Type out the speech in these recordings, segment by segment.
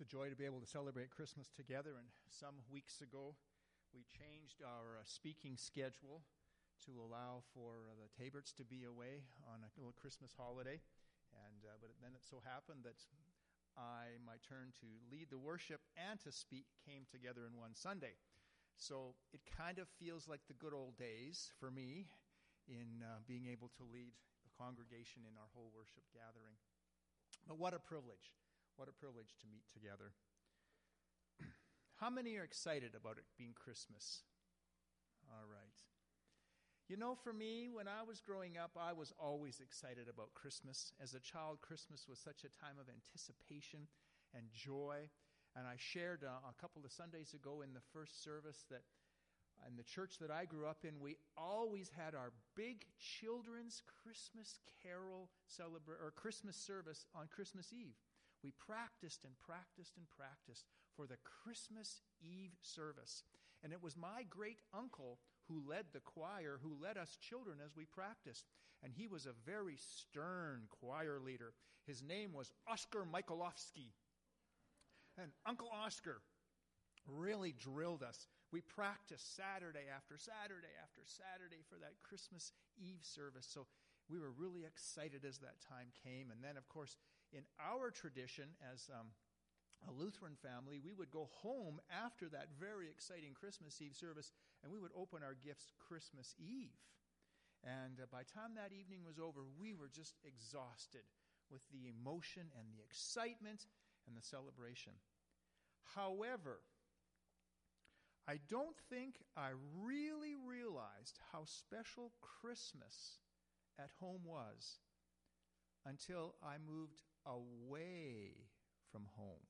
a joy to be able to celebrate Christmas together, and some weeks ago we changed our speaking schedule to allow for the Taberts to be away on a little Christmas holiday, and but then it so happened that my turn to lead the worship and to speak came together in one Sunday. So it kind of feels like the good old days for me in being able to lead the congregation in our whole worship gathering. But what a privilege. What a privilege to meet together. How many are excited about it being Christmas? All right. You know, for me, when I was growing up, I was always excited about Christmas. As a child, Christmas was such a time of anticipation and joy. And I shared a couple of Sundays ago in the first service that in the church that I grew up in, we always had our big children's Christmas carol Christmas service on Christmas Eve. We practiced and practiced and practiced for the Christmas Eve service. And it was my great uncle who led the choir, who led us children as we practiced. And he was a very stern choir leader. His name was Oscar Michalovsky. And Uncle Oscar really drilled us. We practiced Saturday after Saturday after Saturday for that Christmas Eve service. So we were really excited as that time came. And then, of course, in our tradition as a Lutheran family, we would go home after that very exciting Christmas Eve service, and we would open our gifts Christmas Eve. And by the time that evening was over, we were just exhausted with the emotion and the excitement and the celebration. However, I don't think I really realized how special Christmas at home was until I moved away from home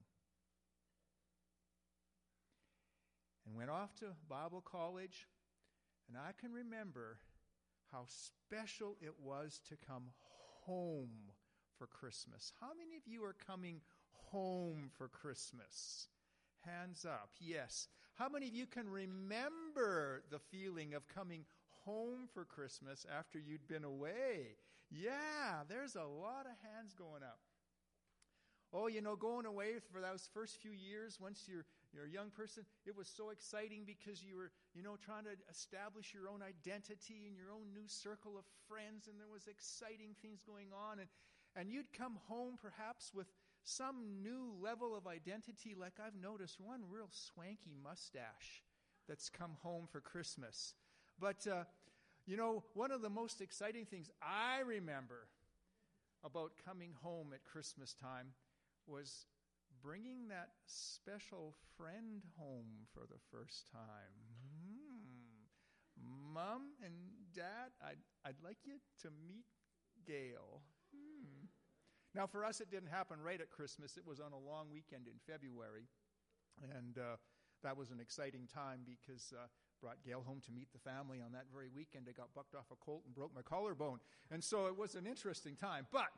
and went off to Bible college, and I can remember how special it was to come home for Christmas. How many of you are coming home for Christmas? Hands up. Yes. How many of you can remember the feeling of coming home for Christmas after you'd been away? Yeah, there's a lot of hands going up. Oh, you know, going away for those first few years, once you're a young person, it was so exciting because you were, trying to establish your own identity and your own new circle of friends, and there was exciting things going on. And you'd come home perhaps with some new level of identity, like I've noticed one real swanky mustache that's come home for Christmas. But, one of the most exciting things I remember about coming home at Christmas time was bringing that special friend home for the first time. Mom and Dad, I'd like you to meet Gail. Now, for us, it didn't happen right at Christmas. It was on a long weekend in February, and that was an exciting time because brought Gail home to meet the family on that very weekend. I got bucked off a colt and broke my collarbone, and so it was an interesting time. But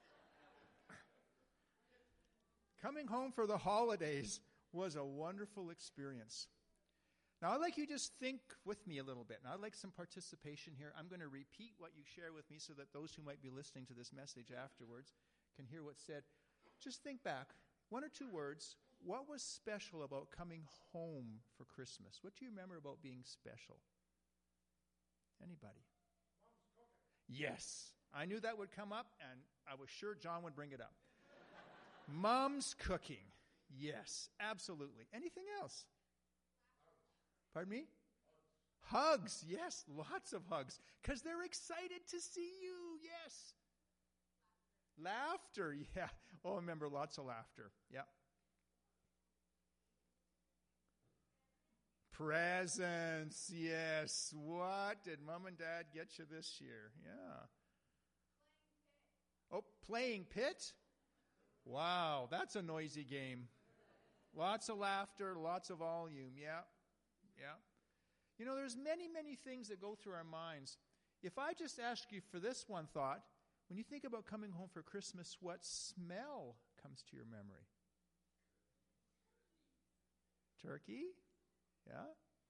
coming home for the holidays was a wonderful experience. Now, I'd like you to just think with me a little bit. Now, I'd like some participation here. I'm going to repeat what you share with me so that those who might be listening to this message afterwards can hear what's said. Just think back, one or two words. What was special about coming home for Christmas? What do you remember about being special? Anybody? Mom's cooking. Yes. I knew that would come up, and I was sure John would bring it up. Mom's cooking. Yes, absolutely. Anything else? Pardon me? Hugs. Yes, lots of hugs. Because they're excited to see you. Yes. Laughter. Yeah. Oh, I remember lots of laughter. Yeah. Presents. Yes. What did Mom and Dad get you this year? Yeah. Oh, playing pit? Wow, that's a noisy game. Lots of laughter, lots of volume. Yeah. Yeah. There's many, many things that go through our minds. If I just ask you for this one thought, when you think about coming home for Christmas, what smell comes to your memory? Turkey? Yeah.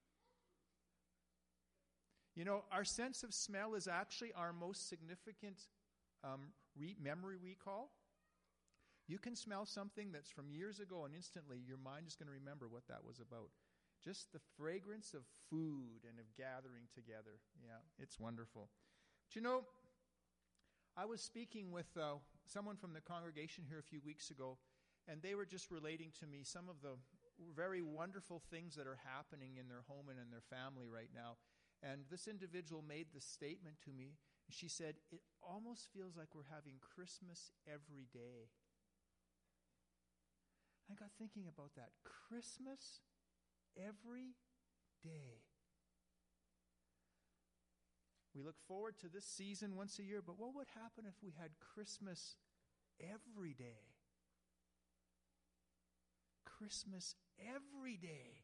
Our sense of smell is actually our most significant memory recall. You can smell something that's from years ago, and instantly your mind is going to remember what that was about. Just the fragrance of food and of gathering together. Yeah, it's wonderful. But you know, I was speaking with someone from the congregation here a few weeks ago, and they were just relating to me some of the very wonderful things that are happening in their home and in their family right now. And this individual made this statement to me. She said, "It almost feels like we're having Christmas every day." I got thinking about that. Christmas every day. We look forward to this season once a year, but what would happen if we had Christmas every day? Christmas every day.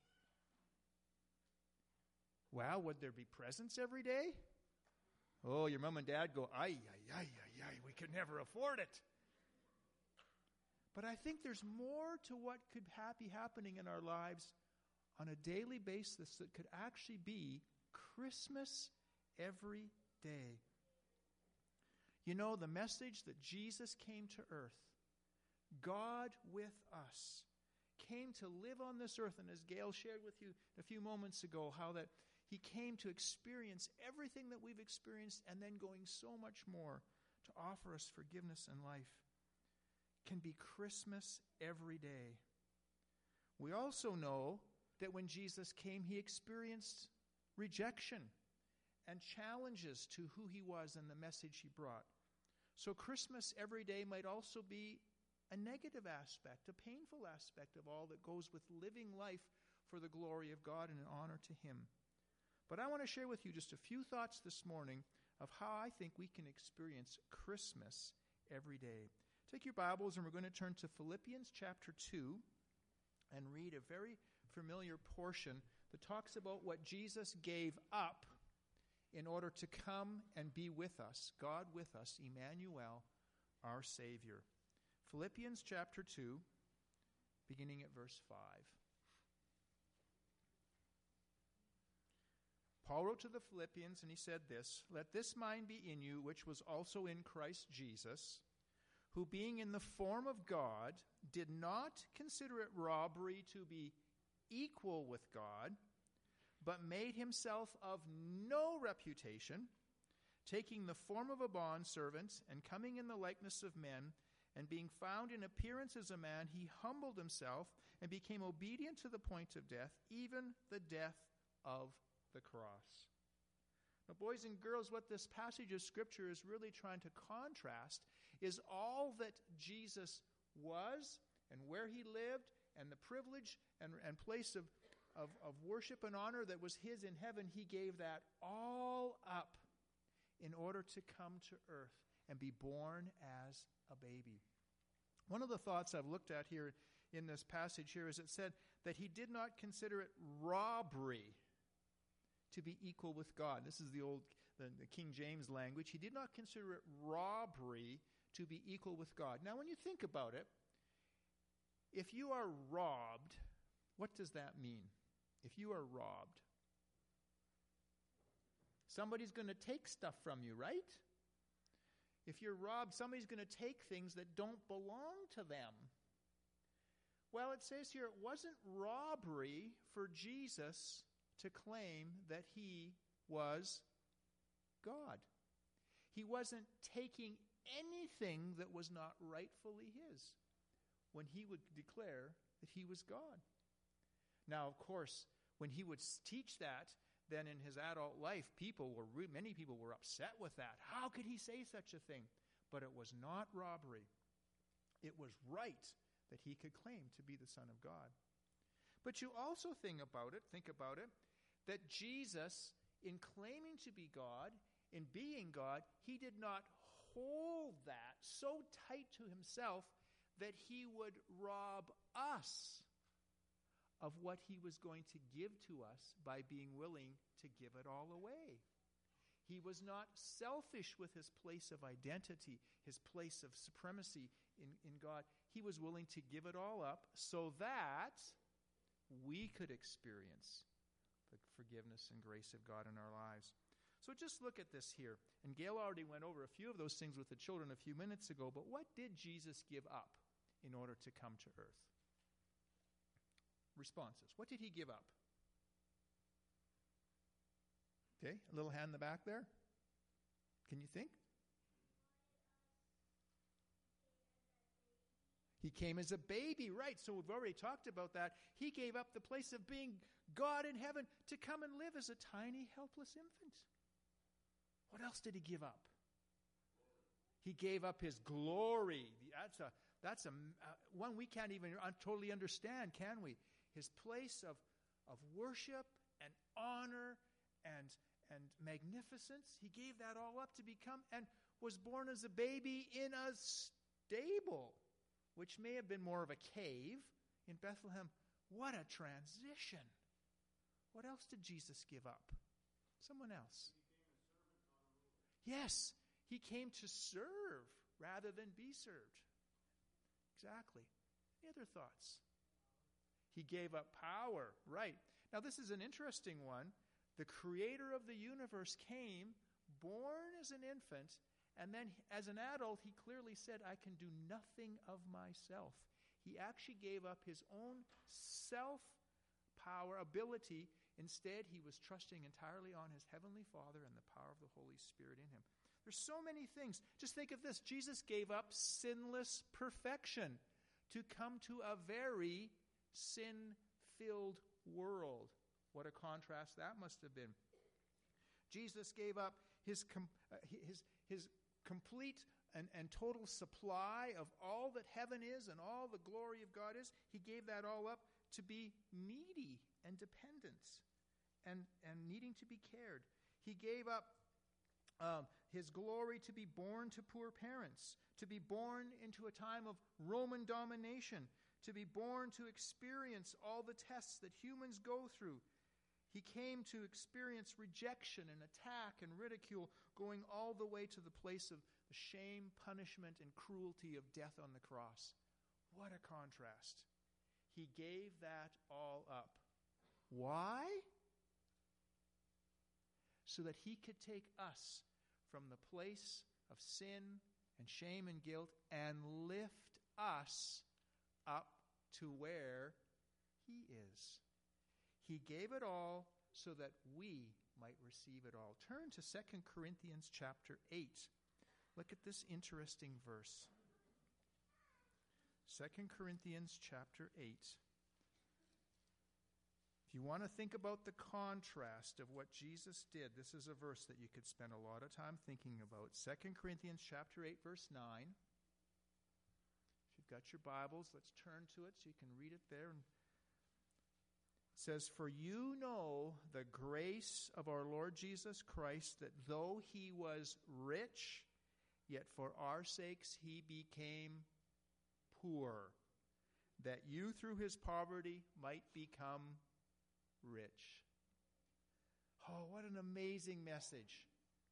Well, would there be presents every day? Oh, your mom and dad go, ay, ay, ay, ay, ay, we could never afford it. But I think there's more to what could be happening in our lives on a daily basis that could actually be Christmas every day. You know, the message that Jesus came to earth, God with us, came to live on this earth, and as Gail shared with you a few moments ago, how that he came to experience everything that we've experienced and then going so much more to offer us forgiveness and life, can be Christmas every day. We also know that when Jesus came, he experienced rejection and challenges to who he was and the message he brought. So Christmas every day might also be a negative aspect, a painful aspect of all that goes with living life for the glory of God and in honor to him. But I want to share with you just a few thoughts this morning of how I think we can experience Christmas every day. Take your Bibles, and we're going to turn to Philippians chapter 2 and read a very familiar portion that talks about what Jesus gave up in order to come and be with us, God with us, Emmanuel, our Savior. Philippians chapter 2, beginning at verse 5. Paul wrote to the Philippians, and he said this, "Let this mind be in you, which was also in Christ Jesus, who being in the form of God, did not consider it robbery to be equal with God, but made himself of no reputation, taking the form of a bondservant, and coming in the likeness of men, and being found in appearance as a man, he humbled himself and became obedient to the point of death, even the death of the cross." Now, boys and girls, what this passage of Scripture is really trying to contrast is all that Jesus was and where he lived and the privilege and place of worship and honor that was his in heaven. He gave that all up in order to come to earth and be born as a baby. One of the thoughts I've looked at here in this passage here is it said that he did not consider it robbery to be equal with God. This is the King James language. He did not consider it robbery to be equal with God. Now, when you think about it, if you are robbed, what does that mean? If you are robbed, somebody's going to take stuff from you, right? If you're robbed, somebody's going to take things that don't belong to them. Well, it says here, it wasn't robbery for Jesus to claim that he was God. He wasn't taking anything that was not rightfully his when he would declare that he was God. Now, of course, when he would teach that, then in his adult life, many people were upset with that. How could he say such a thing? But it was not robbery. It was right that he could claim to be the Son of God. But you also think about it, that Jesus, in claiming to be God, in being God, he did not hold that so tight to himself that he would rob us of what he was going to give to us by being willing to give it all away. He was not selfish with his place of identity, his place of supremacy in God. He was willing to give it all up so that we could experience the forgiveness and grace of God in our lives. So just look at this here. And Gail already went over a few of those things with the children a few minutes ago, but what did Jesus give up in order to come to earth. Responses. What did he give up? Okay, a little hand in the back there. Can you think? He came as a baby, right? So we've already talked about that. He gave up the place of being God in heaven to come and live as a tiny, helpless infant. What else did he give up? He gave up his glory. That's a one we can't even totally understand, can we? His place of worship and honor and magnificence. He gave that all up to become and was born as a baby in a stable, which may have been more of a cave in Bethlehem. What a transition. What else did Jesus give up? Someone else. Yes, he came to serve rather than be served. Exactly. Any other thoughts? He gave up power. Right. Now this is an interesting one. The creator of the universe came, born as an infant, and then as an adult, he clearly said, I can do nothing of myself. He actually gave up his own self-power, ability. Instead, he was trusting entirely on his heavenly Father and the power of the Holy Spirit in him. There's so many things. Just think of this. Jesus gave up sinless perfection to come to a very sin-filled world. What a contrast that must have been. Jesus gave up his complete and total supply of all that heaven is and all the glory of God is. He gave that all up to be needy and dependent and needing to be cared. He gave up his glory to be born to poor parents, to be born into a time of Roman domination, to be born to experience all the tests that humans go through. He came to experience rejection and attack and ridicule, going all the way to the place of the shame, punishment, and cruelty of death on the cross. What a contrast. He gave that all up. Why? So that he could take us from the place of sin and shame and guilt and lift us up to where he is. He gave it all so that we might receive it all. Turn to 2 Corinthians chapter 8. Look at this interesting verse. 2 Corinthians chapter 8. If you want to think about the contrast of what Jesus did, this is a verse that you could spend a lot of time thinking about. 2 Corinthians chapter 8, verse 9. If you've got your Bibles, let's turn to it so you can read it there. It says, "For you know the grace of our Lord Jesus Christ, that though he was rich, yet for our sakes he became poor, that you through his poverty might become rich." Oh, what an amazing message.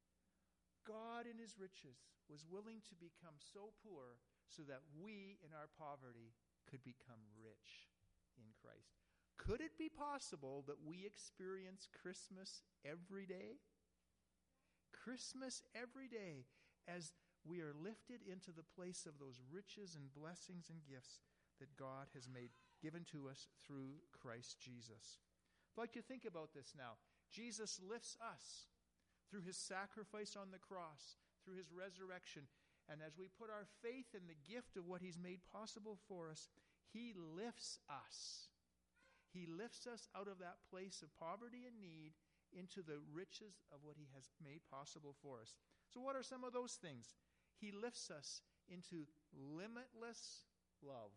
God in his riches was willing to become so poor so that we in our poverty could become rich in Christ. Could it be possible that we experience Christmas every day? Christmas every day as we are lifted into the place of those riches and blessings and gifts that God has made given to us through Christ Jesus. I'd like you to think about this now. Jesus lifts us through his sacrifice on the cross, through his resurrection, and as we put our faith in the gift of what he's made possible for us, he lifts us. He lifts us out of that place of poverty and need into the riches of what he has made possible for us. So what are some of those things? He lifts us into limitless love.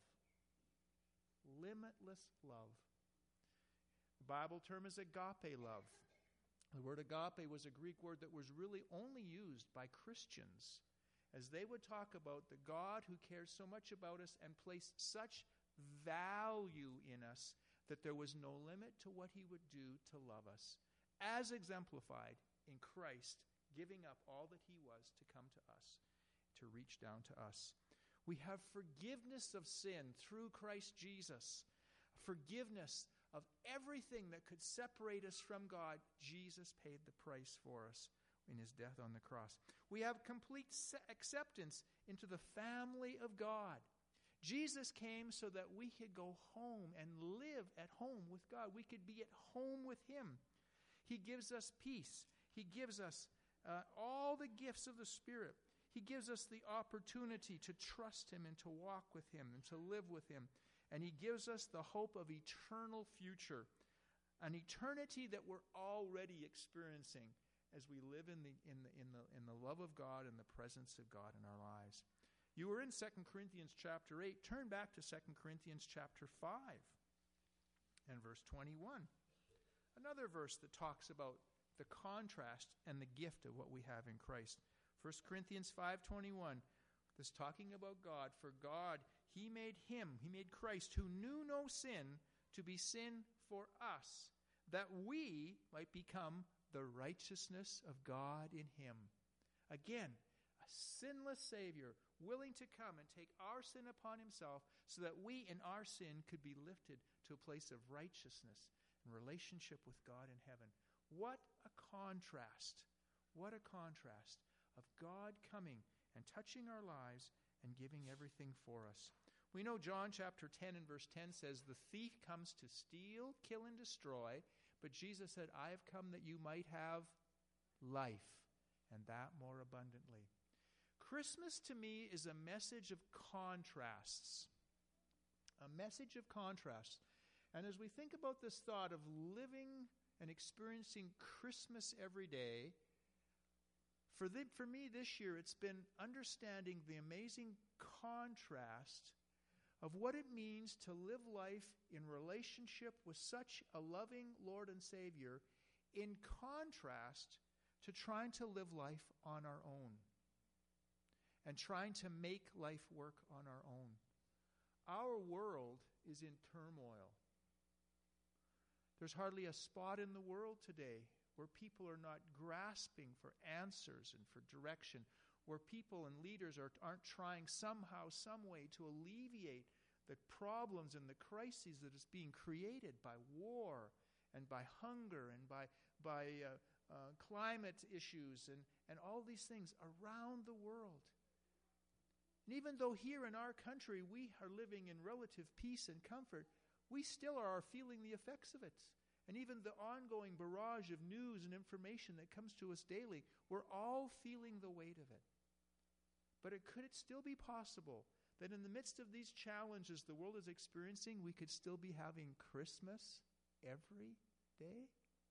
Limitless love. The Bible term is agape love. The word agape was a Greek word that was really only used by Christians as they would talk about the God who cares so much about us and placed such value in us that there was no limit to what he would do to love us, as exemplified in Christ giving up all that he was to come to us, to reach down to us. We have forgiveness of sin through Christ Jesus. Forgiveness of everything that could separate us from God. Jesus paid the price for us in his death on the cross. We have complete acceptance into the family of God. Jesus came so that we could go home and live at home with God. We could be at home with Him. He gives us peace. He gives us all the gifts of the Spirit. He gives us the opportunity to trust Him and to walk with Him and to live with Him. And He gives us the hope of eternal future, an eternity that we're already experiencing as we live in the love of God and the presence of God in our lives. You were in 2 Corinthians chapter 8. Turn back to 2 Corinthians chapter 5 and verse 21. Another verse that talks about the contrast and the gift of what we have in Christ. 1 Corinthians 5:21. This talking about God. For God, He made Him, He made Christ, who knew no sin, to be sin for us, that we might become the righteousness of God in Him. Again, a sinless Savior, willing to come and take our sin upon Himself so that we in our sin could be lifted to a place of righteousness and relationship with God in heaven. What a contrast. What a contrast of God coming and touching our lives and giving everything for us. We know John chapter 10 and verse 10 says, the thief comes to steal, kill, and destroy, but Jesus said, I have come that you might have life, and that more abundantly. Christmas to me is a message of contrasts. A message of contrasts. And as we think about this thought of living and experiencing Christmas every day, for me this year, it's been understanding the amazing contrast of what it means to live life in relationship with such a loving Lord and Savior, in contrast to trying to live life on our own and trying to make life work on our own. Our world is in turmoil. There's hardly a spot in the world today where people are not grasping for answers and for direction, where people and leaders aren't trying somehow, some way to alleviate the problems and the crises that is being created by war and by hunger and by climate issues and all these things around the world. And even though here in our country we are living in relative peace and comfort, we still are feeling the effects of it. And even the ongoing barrage of news and information that comes to us daily, we're all feeling the weight of it. But could it still be possible that in the midst of these challenges the world is experiencing, we could still be having Christmas every day?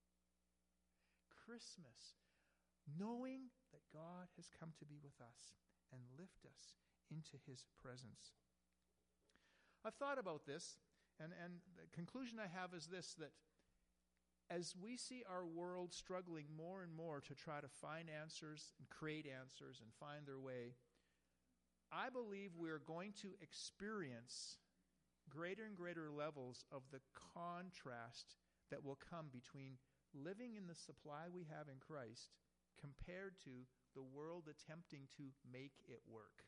Christmas, knowing that God has come to be with us and lift us into His presence. I've thought about this, and the conclusion I have is this, that as we see our world struggling more and more to try to find answers and create answers and find their way, I believe we're going to experience greater and greater levels of the contrast that will come between living in the supply we have in Christ compared to the world attempting to make it work.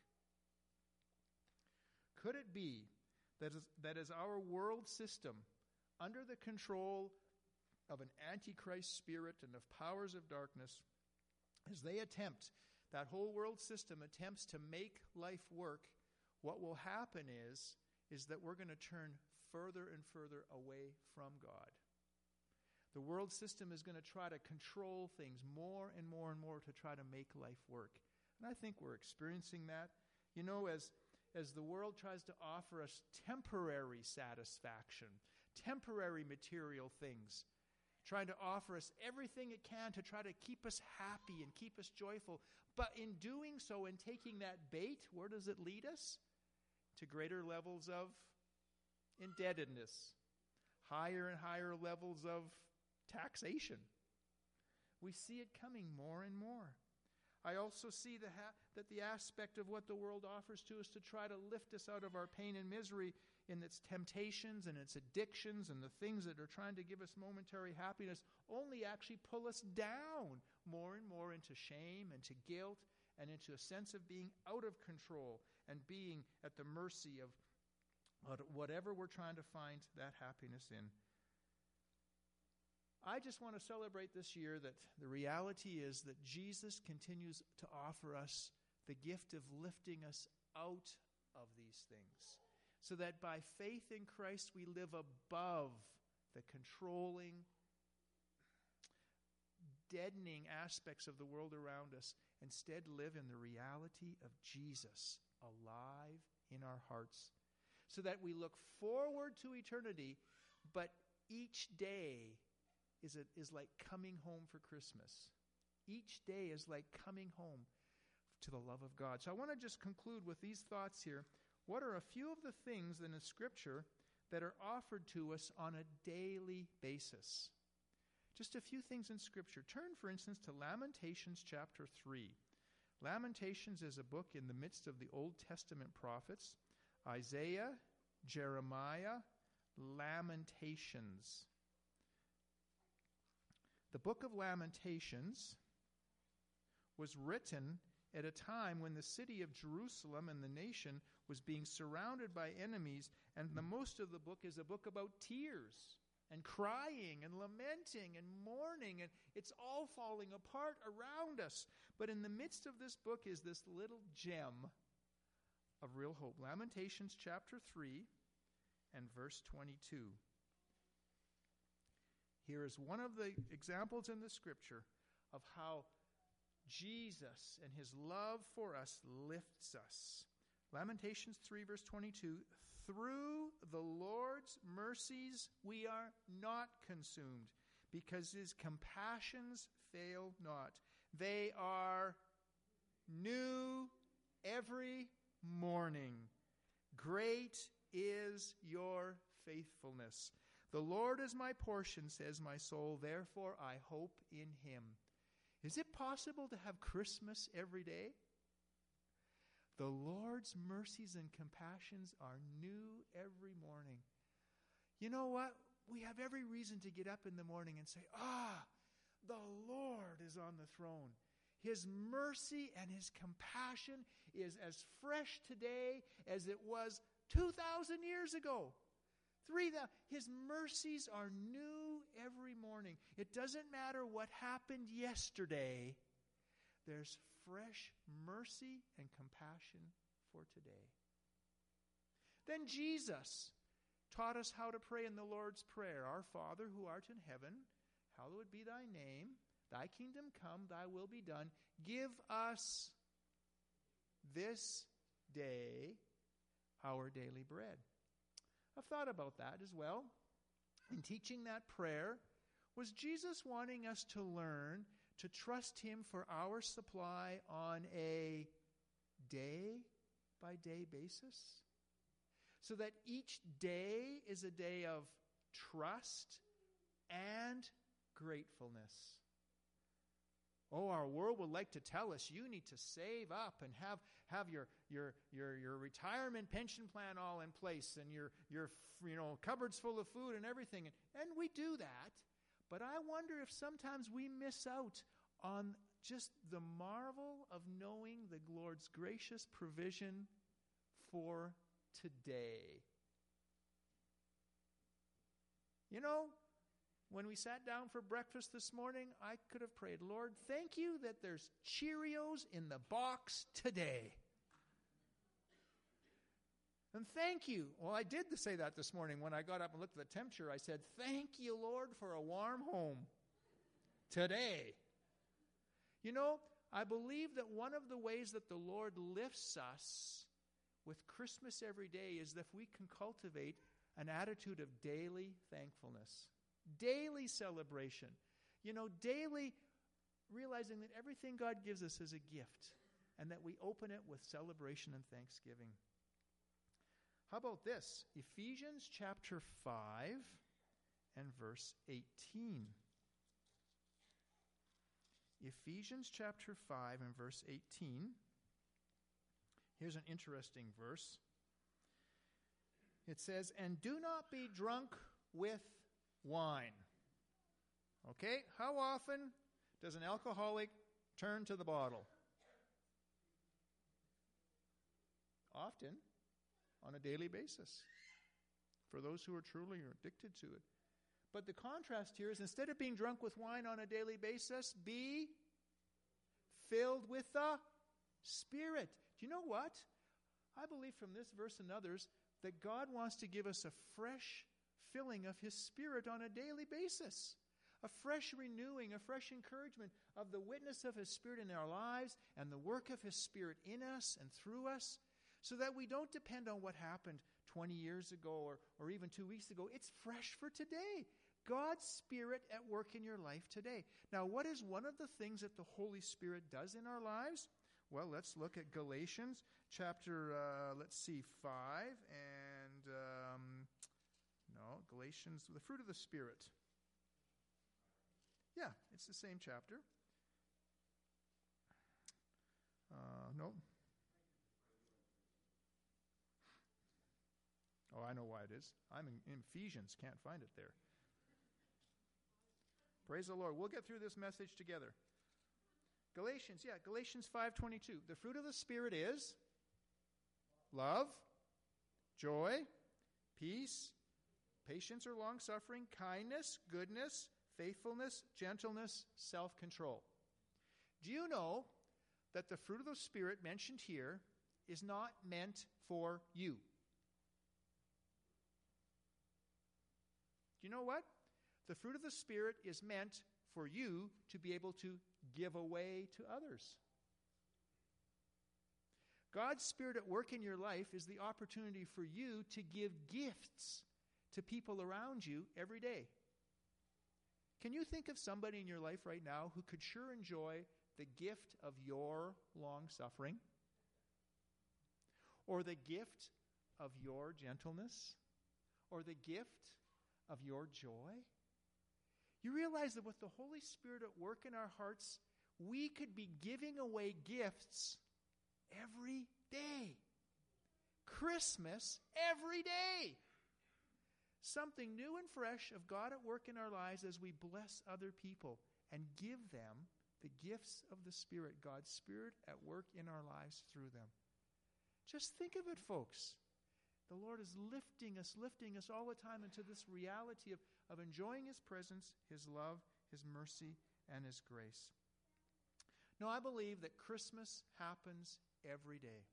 Could it be that as our world system, under the control of an antichrist spirit and of powers of darkness, as they attempt, that whole world system attempts to make life work, what will happen is that we're going to turn further and further away from God. The world system is going to try to control things more and more and more to try to make life work. And I think we're experiencing that. You know, as the world tries to offer us temporary satisfaction, temporary material things, trying to offer us everything it can to try to keep us happy and keep us joyful. But in doing so and taking that bait, where does it lead us? To greater levels of indebtedness, higher and higher levels of taxation. We see it coming more and more. I also see that the aspect of what the world offers to us to try to lift us out of our pain and misery in its temptations and its addictions and the things that are trying to give us momentary happiness only actually pull us down more and more into shame and to guilt and into a sense of being out of control and being at the mercy of whatever we're trying to find that happiness in. I just want to celebrate this year that the reality is that Jesus continues to offer us the gift of lifting us out of these things. so that by faith in Christ we live above the controlling, deadening aspects of the world around us. Instead, live in the reality of Jesus alive in our hearts, so that we look forward to eternity, but each day is like coming home for Christmas. Each day is like coming home to the love of God. So I want to just conclude with these thoughts here. What are a few of the things in the Scripture that are offered to us on a daily basis? Just a few things in Scripture. Turn, for instance, to Lamentations chapter 3. Lamentations is a book in the midst of the Old Testament prophets. Isaiah, Jeremiah, Lamentations. The book of Lamentations was written at a time when the city of Jerusalem and the nation was being surrounded by enemies, and the most of the book is a book about tears and crying and lamenting and mourning, and it's all falling apart around us. But in the midst of this book is this little gem of real hope. Lamentations chapter 3 and verse 22. Here is one of the examples in the Scripture of how Jesus and his love for us lifts us. Lamentations 3 verse 22, through the Lord's mercies we are not consumed, because his compassions fail not. They are new every morning. Great is your faithfulness. The Lord is my portion, says my soul, therefore I hope in him. Is it possible to have Christmas every day? The Lord's mercies and compassions are new every morning. You know what? We have every reason to get up in the morning and say, the Lord is on the throne. His mercy and his compassion is as fresh today as it was 2,000 years ago. His mercies are new every morning. It doesn't matter what happened yesterday. There's fresh mercy and compassion for today. Then Jesus taught us how to pray in the Lord's Prayer. Our Father who art in heaven, hallowed be thy name. Thy kingdom come, thy will be done. Give us this day our daily bread. I've thought about that as well. In teaching that prayer, was Jesus wanting us to learn to trust him for our supply on a day-by-day basis? So that each day is a day of trust and gratefulness. Oh, our world would like to tell us you need to save up and have your retirement pension plan all in place and your cupboards full of food and everything. And we do that. But I wonder if sometimes we miss out on just the marvel of knowing the Lord's gracious provision for today. You know, when we sat down for breakfast this morning, I could have prayed, Lord, thank you that there's Cheerios in the box today. And thank you. Well, I did say that this morning when I got up and looked at the temperature. I said, thank you, Lord, for a warm home today. You know, I believe that one of the ways that the Lord lifts us with Christmas every day is if we can cultivate an attitude of daily thankfulness, daily celebration, daily realizing that everything God gives us is a gift and that we open it with celebration and thanksgiving. How about this? Ephesians chapter 5 and verse 18. Ephesians chapter 5 and verse 18. Here's an interesting verse. It says, and do not be drunk with wine. Okay, how often does an alcoholic turn to the bottle? Often, on a daily basis, for those who are truly addicted to it. But the contrast here is, instead of being drunk with wine on a daily basis, be filled with the Spirit. Do you know what? I believe from this verse and others that God wants to give us a fresh filling of His Spirit on a daily basis. A fresh renewing, a fresh encouragement of the witness of His Spirit in our lives and the work of His Spirit in us and through us, so that we don't depend on what happened 20 years ago or even 2 weeks ago. It's fresh for today. God's Spirit at work in your life today. Now, what is one of the things that the Holy Spirit does in our lives? Well, let's look at Galatians chapter, 5, and, Galatians, the fruit of the Spirit. Yeah, it's the same chapter. No. Oh, I know why it is. I'm in Ephesians, can't find it there. Praise the Lord. We'll get through this message together. Galatians 5:22. The fruit of the Spirit is love, joy, peace, patience or long-suffering, kindness, goodness, faithfulness, gentleness, self-control. Do you know that the fruit of the Spirit mentioned here is not meant for you? Do you know what? The fruit of the Spirit is meant for you to be able to give away to others. God's Spirit at work in your life is the opportunity for you to give gifts to people around you every day. Can you think of somebody in your life right now who could sure enjoy the gift of your long-suffering? Or the gift of your gentleness? Or the gift of your joy? You realize that with the Holy Spirit at work in our hearts, we could be giving away gifts every day. Christmas every day. Something new and fresh of God at work in our lives as we bless other people and give them the gifts of the Spirit, God's Spirit at work in our lives through them. Just think of it, folks. The Lord is lifting us all the time into this reality of enjoying His presence, His love, His mercy, and His grace. Now, I believe that Christmas happens every day.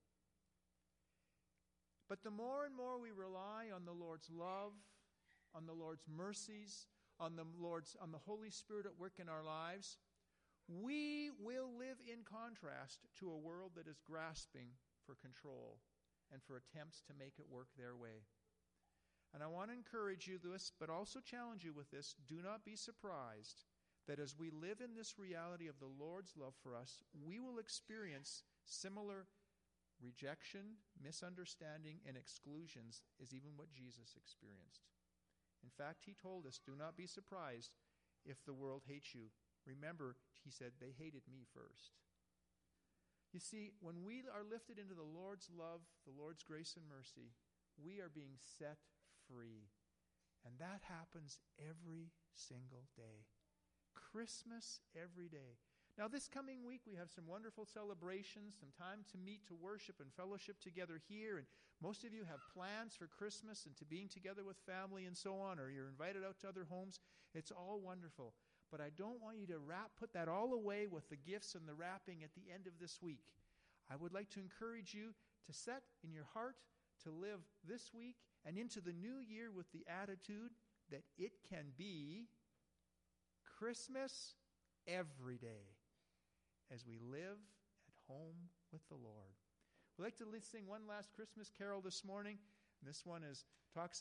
But the more and more we rely on the Lord's love, on the Lord's mercies, on the Holy Spirit at work in our lives, we will live in contrast to a world that is grasping for control and for attempts to make it work their way. And I want to encourage you this, but also challenge you with this. Do not be surprised that as we live in this reality of the Lord's love for us, we will experience similar rejection, misunderstanding, and exclusions as even what Jesus experienced. In fact, He told us, do not be surprised if the world hates you. Remember, He said, they hated me first. You see, when we are lifted into the Lord's love, the Lord's grace and mercy, we are being set free. And that happens every single day. Christmas every day. Now, this coming week, we have some wonderful celebrations, some time to meet, to worship and fellowship together here. And most of you have plans for Christmas and to being together with family and so on, or you're invited out to other homes. It's all wonderful. But I don't want you to put that all away with the gifts and the wrapping at the end of this week. I would like to encourage you to set in your heart to live this week and into the new year with the attitude that it can be Christmas every day as we live at home with the Lord. We'd like to sing one last Christmas carol this morning. This one talks